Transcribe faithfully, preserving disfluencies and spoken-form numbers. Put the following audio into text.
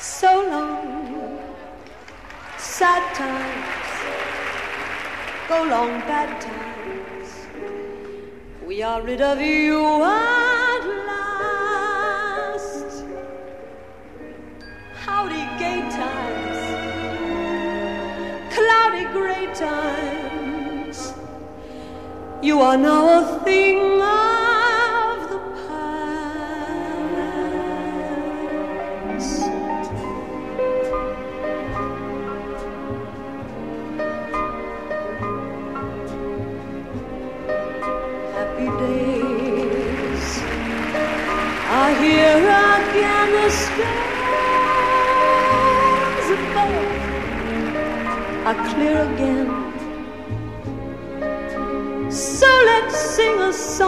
So long, sad times, go long, bad times. We are rid of you at last. Howdy, gay times, cloudy, gray times. You are now a thing of the past. Happy days are here again. The skies above are clear again. So let's sing a song.